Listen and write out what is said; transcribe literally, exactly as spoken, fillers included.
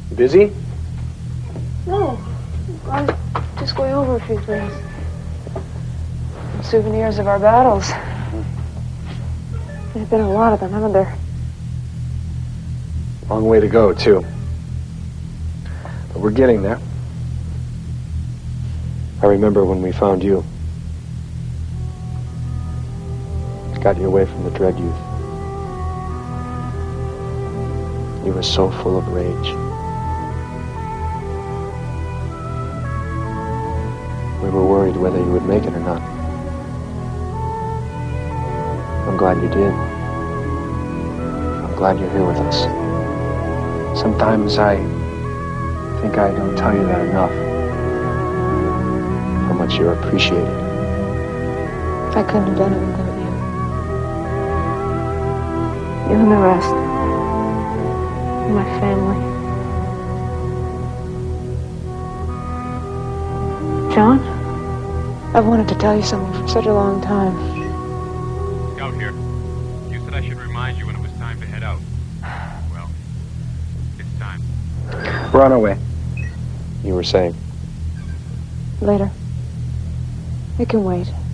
Busy? No. I was just going over a few things. Souvenirs of our battles. There's been a lot of them, haven't there? Long way to go, too. But we're getting there. I remember when we found you. Got you away from the Dread Youth. You were so full of rage. We were worried whether you would make it or not. I'm glad you did. I'm glad you're here with us. Sometimes I think I don't tell you that enough. How much you're appreciated. I couldn't have done it without you. You and the rest. My family. John? I've wanted to tell you something for such a long time. Scout here. You said I should remind you when it was time to head out. Well, it's time. We're on our way. You were saying? Later. It can wait.